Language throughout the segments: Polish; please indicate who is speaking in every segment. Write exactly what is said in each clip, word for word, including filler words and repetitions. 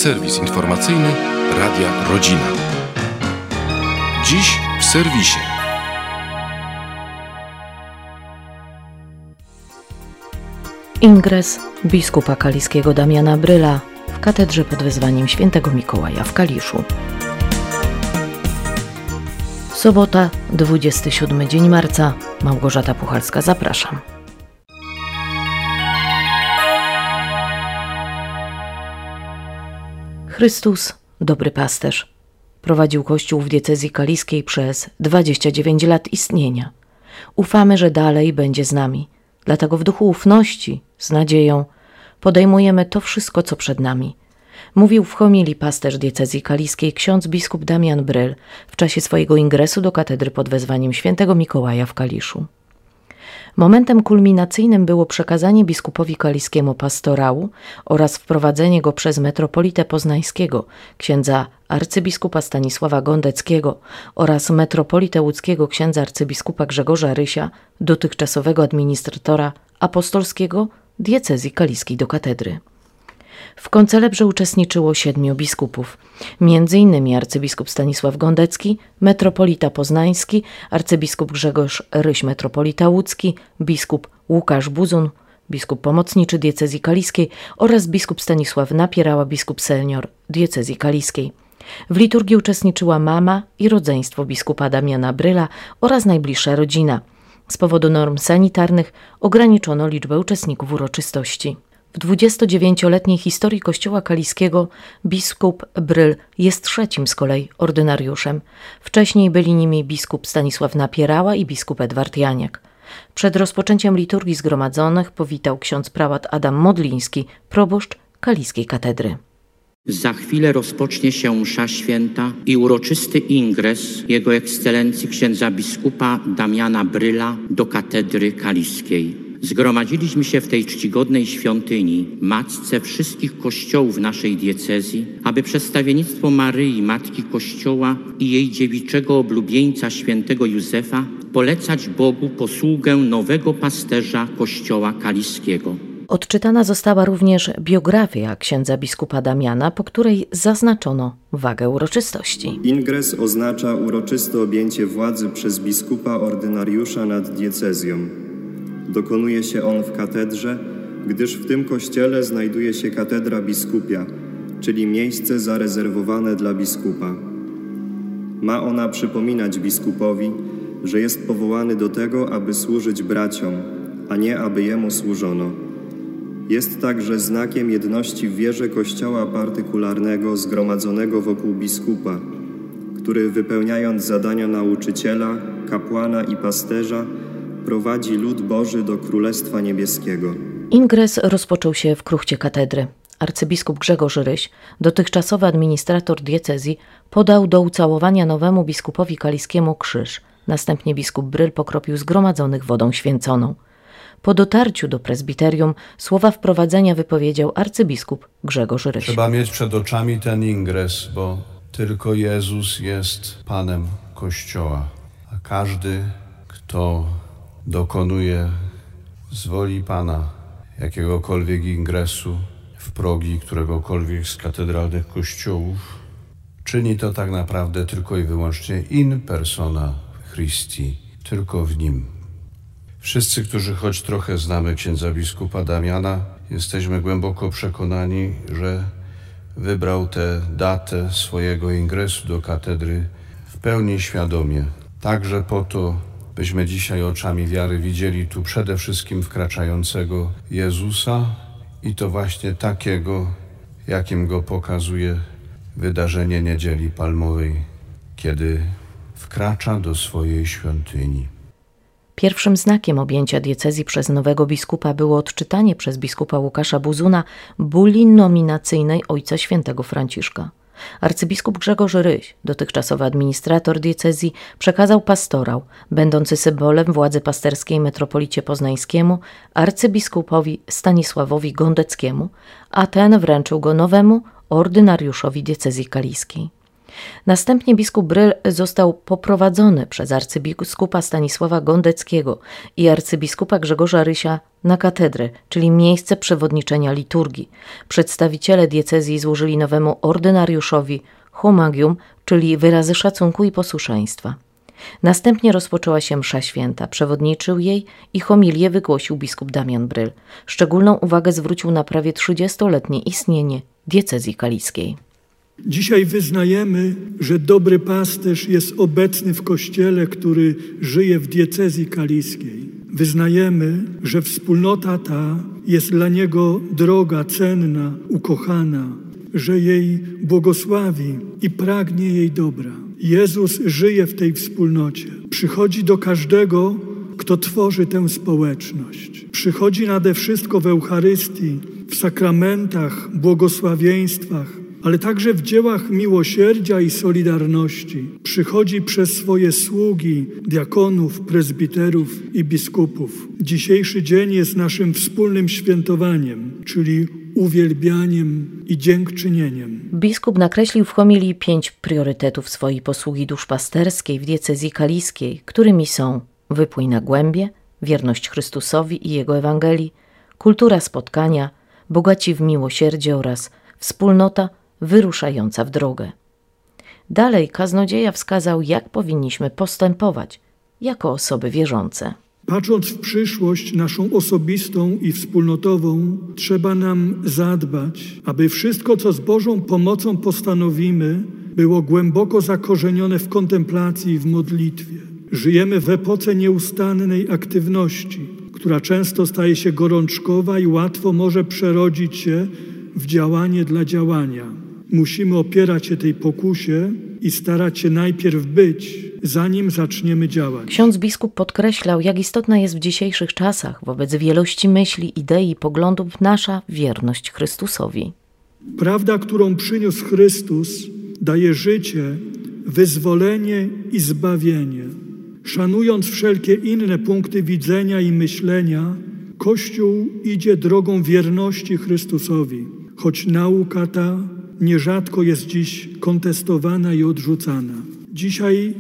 Speaker 1: serwis informacyjny Radia Rodzina. Dziś w serwisie.
Speaker 2: Ingres biskupa kaliskiego Damiana Bryla w katedrze pod wezwaniem świętego Mikołaja w Kaliszu. Sobota, dwudziesty siódmy dzień marca. Małgorzata Puchalska, zapraszam. Chrystus, dobry pasterz, prowadził Kościół w diecezji kaliskiej przez dwadzieścia dziewięć lat istnienia. Ufamy, że dalej będzie z nami. Dlatego w duchu ufności, z nadzieją, podejmujemy to wszystko, co przed nami. Mówił w homilii pasterz diecezji kaliskiej ksiądz biskup Damian Bryl w czasie swojego ingresu do katedry pod wezwaniem świętego Mikołaja w Kaliszu. Momentem kulminacyjnym było przekazanie biskupowi kaliskiemu pastorału oraz wprowadzenie go przez metropolitę poznańskiego, księdza arcybiskupa Stanisława Gondeckiego oraz metropolitę łódzkiego księdza arcybiskupa Grzegorza Rysia, dotychczasowego administratora apostolskiego diecezji kaliskiej do katedry. W koncelebrze uczestniczyło siedmiu biskupów, między innymi arcybiskup Stanisław Gondecki, metropolita poznański, arcybiskup Grzegorz Ryś, metropolita łódzki, biskup Łukasz Buzun, biskup pomocniczy diecezji kaliskiej oraz biskup Stanisław Napierała, biskup senior diecezji kaliskiej. W liturgii uczestniczyła mama i rodzeństwo biskupa Damiana Bryla oraz najbliższa rodzina. Z powodu norm sanitarnych ograniczono liczbę uczestników uroczystości. W dwudziestodziewięcioletniej historii Kościoła kaliskiego biskup Bryl jest trzecim z kolei ordynariuszem. Wcześniej byli nimi biskup Stanisław Napierała i biskup Edward Janiak. Przed rozpoczęciem liturgii zgromadzonych powitał ksiądz prałat Adam Modliński, proboszcz kaliskiej katedry.
Speaker 3: Za chwilę rozpocznie się msza święta i uroczysty ingres Jego Ekscelencji księdza biskupa Damiana Bryla do katedry kaliskiej. Zgromadziliśmy się w tej czcigodnej świątyni, matce wszystkich kościołów naszej diecezji, aby przedstawiennictwo Maryi, Matki Kościoła i jej dziewiczego oblubieńca świętego Józefa polecać Bogu posługę nowego pasterza Kościoła kaliskiego.
Speaker 2: Odczytana została również biografia księdza biskupa Damiana, po której zaznaczono wagę uroczystości.
Speaker 4: Ingres oznacza uroczyste objęcie władzy przez biskupa ordynariusza nad diecezją. Dokonuje się on w katedrze, gdyż w tym kościele znajduje się katedra biskupia, czyli miejsce zarezerwowane dla biskupa. Ma ona przypominać biskupowi, że jest powołany do tego, aby służyć braciom, a nie aby jemu służono. Jest także znakiem jedności w wierze kościoła partykularnego zgromadzonego wokół biskupa, który wypełniając zadania nauczyciela, kapłana i pasterza, prowadzi lud Boży do Królestwa Niebieskiego.
Speaker 2: Ingres rozpoczął się w kruchcie katedry. Arcybiskup Grzegorz Ryś, dotychczasowy administrator diecezji, podał do ucałowania nowemu biskupowi kaliskiemu krzyż. Następnie biskup Bryl pokropił zgromadzonych wodą święconą. Po dotarciu do prezbiterium słowa wprowadzenia wypowiedział arcybiskup Grzegorz Ryś.
Speaker 5: Trzeba mieć przed oczami ten ingres, bo tylko Jezus jest Panem Kościoła, a każdy, kto dokonuje z woli Pana jakiegokolwiek ingresu w progi któregokolwiek z katedralnych kościołów, czyni to tak naprawdę tylko i wyłącznie in persona Christi, tylko w Nim. Wszyscy, którzy choć trochę znamy księdza biskupa Damiana, jesteśmy głęboko przekonani, że wybrał tę datę swojego ingresu do katedry w pełni świadomie. Także po to, byśmy dzisiaj oczami wiary widzieli tu przede wszystkim wkraczającego Jezusa i to właśnie takiego, jakim go pokazuje wydarzenie Niedzieli Palmowej, kiedy wkracza do swojej świątyni.
Speaker 2: Pierwszym znakiem objęcia diecezji przez nowego biskupa było odczytanie przez biskupa Łukasza Buzuna bulli nominacyjnej Ojca Świętego Franciszka. Arcybiskup Grzegorz Ryś, dotychczasowy administrator diecezji, przekazał pastorał, będący symbolem władzy pasterskiej metropolicie poznańskiemu, arcybiskupowi Stanisławowi Gondeckiemu, a ten wręczył go nowemu ordynariuszowi diecezji kaliskiej. Następnie biskup Bryl został poprowadzony przez arcybiskupa Stanisława Gondeckiego i arcybiskupa Grzegorza Rysia na katedrę, czyli miejsce przewodniczenia liturgii. Przedstawiciele diecezji złożyli nowemu ordynariuszowi homagium, czyli wyrazy szacunku i posłuszeństwa. Następnie rozpoczęła się msza święta, przewodniczył jej i homilię wygłosił biskup Damian Bryl. Szczególną uwagę zwrócił na prawie trzydziestoletnie istnienie diecezji kaliskiej.
Speaker 6: Dzisiaj wyznajemy, że dobry pasterz jest obecny w Kościele, który żyje w diecezji kaliskiej. Wyznajemy, że wspólnota ta jest dla niego droga, cenna, ukochana, że jej błogosławi i pragnie jej dobra. Jezus żyje w tej wspólnocie. Przychodzi do każdego, kto tworzy tę społeczność. Przychodzi nade wszystko w Eucharystii, w sakramentach, błogosławieństwach, ale także w dziełach miłosierdzia i solidarności. Przychodzi przez swoje sługi, diakonów, prezbiterów i biskupów. Dzisiejszy dzień jest naszym wspólnym świętowaniem, czyli uwielbianiem i dziękczynieniem.
Speaker 2: Biskup nakreślił w homilii pięć priorytetów swojej posługi duszpasterskiej w diecezji kaliskiej, którymi są wypływ na głębie, wierność Chrystusowi i Jego Ewangelii, kultura spotkania, bogaci w miłosierdzie oraz wspólnota wyruszająca w drogę. Dalej kaznodzieja wskazał, jak powinniśmy postępować jako osoby wierzące.
Speaker 6: Patrząc w przyszłość naszą osobistą i wspólnotową, trzeba nam zadbać, aby wszystko, co z Bożą pomocą postanowimy, było głęboko zakorzenione w kontemplacji i w modlitwie. Żyjemy w epoce nieustannej aktywności, która często staje się gorączkowa i łatwo może przerodzić się w działanie dla działania. Musimy opierać się tej pokusie i starać się najpierw być, zanim zaczniemy działać.
Speaker 2: Ksiądz biskup podkreślał, jak istotna jest w dzisiejszych czasach wobec wielości myśli, idei i poglądów nasza wierność Chrystusowi.
Speaker 6: Prawda, którą przyniósł Chrystus, daje życie, wyzwolenie i zbawienie. Szanując wszelkie inne punkty widzenia i myślenia, Kościół idzie drogą wierności Chrystusowi, choć nauka ta nierzadko jest dziś kontestowana i odrzucana. Dzisiaj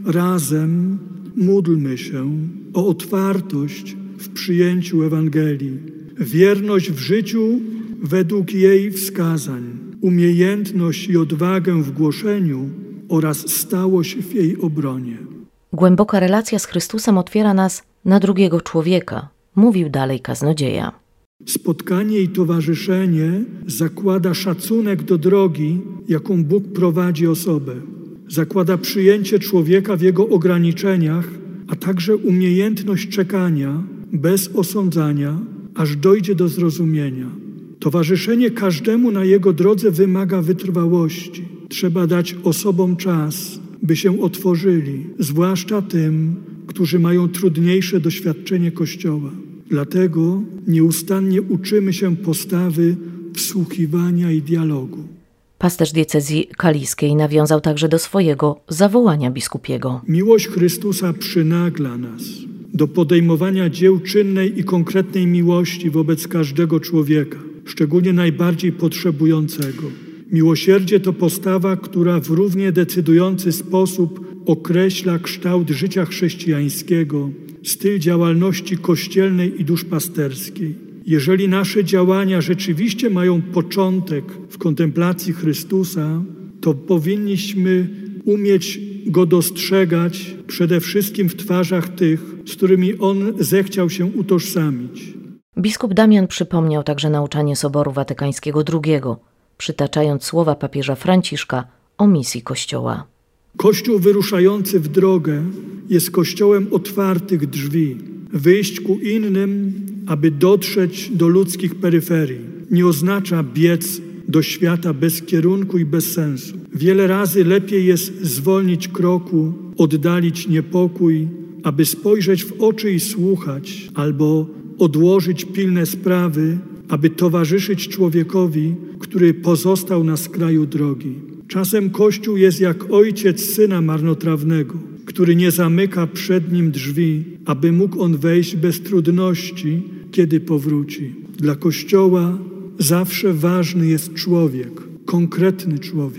Speaker 6: razem módlmy się o otwartość w przyjęciu Ewangelii, wierność w życiu według jej wskazań, umiejętność i odwagę w głoszeniu oraz stałość w jej obronie.
Speaker 2: Głęboka relacja z Chrystusem otwiera nas na drugiego człowieka, mówił dalej kaznodzieja.
Speaker 6: Spotkanie i towarzyszenie zakłada szacunek do drogi, jaką Bóg prowadzi osobę. Zakłada przyjęcie człowieka w jego ograniczeniach, a także umiejętność czekania bez osądzania, aż dojdzie do zrozumienia. Towarzyszenie każdemu na jego drodze wymaga wytrwałości. Trzeba dać osobom czas, by się otworzyli, zwłaszcza tym, którzy mają trudniejsze doświadczenie Kościoła. Dlatego nieustannie uczymy się postawy wsłuchiwania i dialogu.
Speaker 2: Pasterz diecezji kaliskiej nawiązał także do swojego zawołania biskupiego.
Speaker 6: Miłość Chrystusa przynagla nas do podejmowania dzieł czynnej i konkretnej miłości wobec każdego człowieka, szczególnie najbardziej potrzebującego. Miłosierdzie to postawa, która w równie decydujący sposób określa kształt życia chrześcijańskiego, styl działalności kościelnej i duszpasterskiej. Jeżeli nasze działania rzeczywiście mają początek w kontemplacji Chrystusa, to powinniśmy umieć Go dostrzegać przede wszystkim w twarzach tych, z którymi On zechciał się utożsamić.
Speaker 2: Biskup Damian przypomniał także nauczanie Soboru Watykańskiego drugiego, przytaczając słowa papieża Franciszka o misji Kościoła.
Speaker 6: Kościół wyruszający w drogę jest kościołem otwartych drzwi, wyjść ku innym, aby dotrzeć do ludzkich peryferii. Nie oznacza biec do świata bez kierunku i bez sensu. Wiele razy lepiej jest zwolnić kroku, oddalić niepokój, aby spojrzeć w oczy i słuchać, albo odłożyć pilne sprawy, aby towarzyszyć człowiekowi, który pozostał na skraju drogi. Czasem Kościół jest jak ojciec syna marnotrawnego, który nie zamyka przed nim drzwi, aby mógł on wejść bez trudności, kiedy powróci. Dla Kościoła zawsze ważny jest człowiek, konkretny człowiek.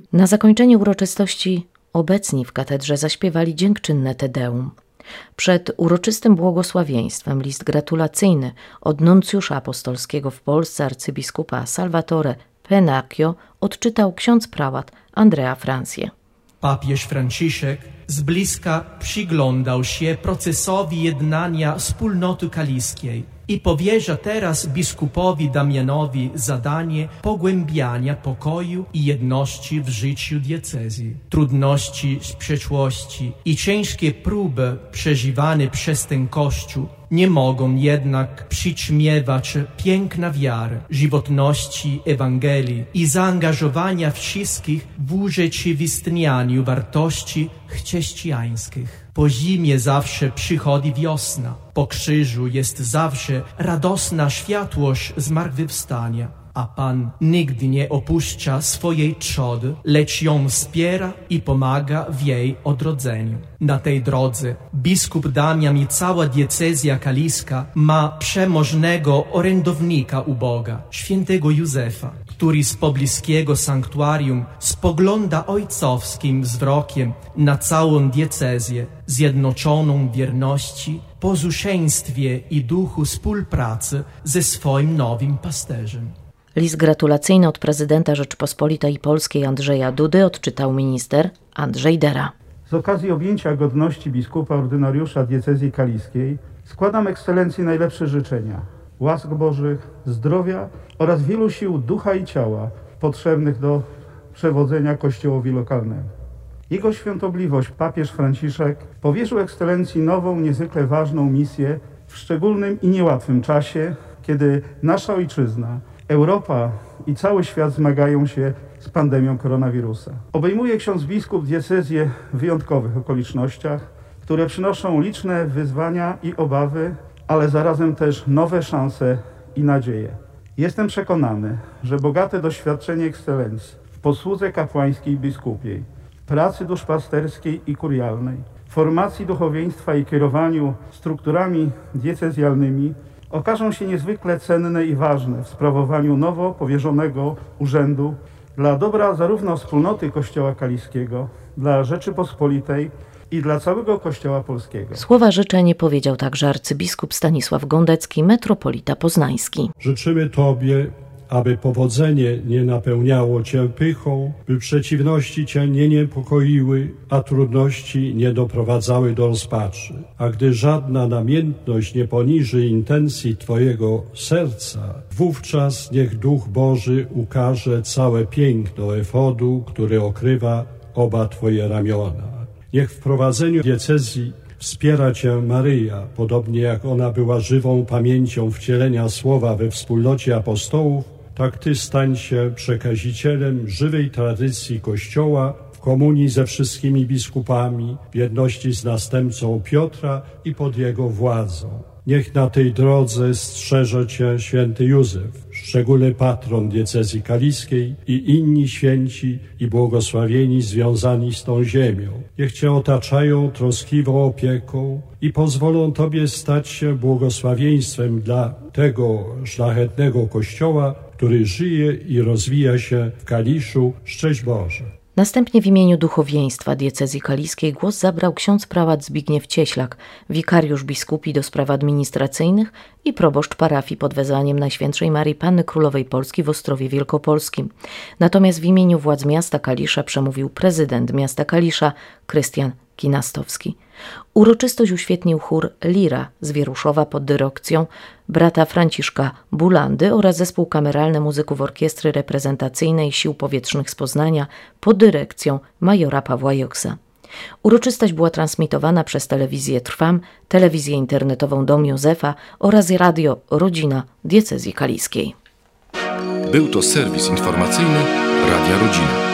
Speaker 2: Na zakończenie uroczystości obecni w katedrze zaśpiewali dziękczynne Te Deum. Przed uroczystym błogosławieństwem list gratulacyjny od nuncjusza apostolskiego w Polsce arcybiskupa Salvatore Pennacchio odczytał ksiądz prałat Andrea Francia.
Speaker 7: Papież Franciszek z bliska przyglądał się procesowi jednania wspólnoty kaliskiej i powierza teraz biskupowi Damianowi zadanie pogłębiania pokoju i jedności w życiu diecezji. Trudności, sprzeczności i ciężkie próby przeżywane przez ten Kościół nie mogą jednak przyćmiewać piękna wiary, żywotności Ewangelii i zaangażowania wszystkich w urzeczywistnianiu wartości chrześcijańskich. Po zimie zawsze przychodzi wiosna, po krzyżu jest zawsze radosna światłość zmartwychwstania, a Pan nigdy nie opuszcza swojej trzody, lecz ją wspiera i pomaga w jej odrodzeniu. Na tej drodze biskup Damian i cała diecezja kaliska ma przemożnego orędownika u Boga, świętego Józefa, który z pobliskiego sanktuarium spogląda ojcowskim wzrokiem na całą diecezję, zjednoczoną w wierności, posłuszeństwie i duchu współpracy ze swoim nowym pasterzem.
Speaker 2: List gratulacyjny od prezydenta Rzeczypospolitej Polskiej Andrzeja Dudy odczytał minister Andrzej Dera.
Speaker 8: Z okazji objęcia godności biskupa ordynariusza diecezji kaliskiej składam ekscelencji najlepsze życzenia, łask Bożych, zdrowia oraz wielu sił ducha i ciała potrzebnych do przewodzenia Kościołowi lokalnemu. Jego świątobliwość papież Franciszek powierzył ekscelencji nową, niezwykle ważną misję w szczególnym i niełatwym czasie, kiedy nasza ojczyzna, Europa i cały świat zmagają się z pandemią koronawirusa. Obejmuje ksiądz biskup diecezję w wyjątkowych okolicznościach, które przynoszą liczne wyzwania i obawy, ale zarazem też nowe szanse i nadzieje. Jestem przekonany, że bogate doświadczenie ekscelencji w posłudze kapłańskiej i biskupiej, pracy duszpasterskiej i kurialnej, formacji duchowieństwa i kierowaniu strukturami diecezjalnymi okażą się niezwykle cenne i ważne w sprawowaniu nowo powierzonego urzędu dla dobra zarówno wspólnoty Kościoła kaliskiego, dla Rzeczypospolitej i dla całego Kościoła polskiego.
Speaker 2: Słowa życzeń powiedział także arcybiskup Stanisław Gondecki, metropolita poznański.
Speaker 9: Życzymy Tobie, aby powodzenie nie napełniało Cię pychą, by przeciwności Cię nie niepokoiły, a trudności nie doprowadzały do rozpaczy. A gdy żadna namiętność nie poniży intencji Twojego serca, wówczas niech Duch Boży ukaże całe piękno efodu, który okrywa oba Twoje ramiona. Niech w prowadzeniu diecezji wspiera Cię Maryja, podobnie jak ona była żywą pamięcią wcielenia słowa we wspólnocie apostołów, tak Ty stań się przekazicielem żywej tradycji Kościoła w komunii ze wszystkimi biskupami, w jedności z następcą Piotra i pod jego władzą. Niech na tej drodze strzeże Cię święty Józef, szczególny patron diecezji kaliskiej i inni święci i błogosławieni związani z tą ziemią. Niech Cię otaczają troskliwą opieką i pozwolą Tobie stać się błogosławieństwem dla tego szlachetnego Kościoła, który żyje i rozwija się w Kaliszu. Szczęść Boże.
Speaker 2: Następnie w imieniu duchowieństwa diecezji kaliskiej głos zabrał ksiądz prałat Zbigniew Cieślak, wikariusz biskupi do spraw administracyjnych i proboszcz parafii pod wezwaniem Najświętszej Marii Panny Królowej Polski w Ostrowie Wielkopolskim. Natomiast w imieniu władz miasta Kalisza przemówił prezydent miasta Kalisza Krystian Kinastowski. Uroczystość uświetnił chór Lira z Wieruszowa pod dyrekcją brata Franciszka Bulandy oraz zespół kameralny muzyków Orkiestry Reprezentacyjnej Sił Powietrznych z Poznania pod dyrekcją majora Pawła Joksa. Uroczystość była transmitowana przez telewizję Trwam, telewizję internetową Dom Józefa oraz radio Rodzina diecezji kaliskiej.
Speaker 1: Był to serwis informacyjny Radia Rodzina.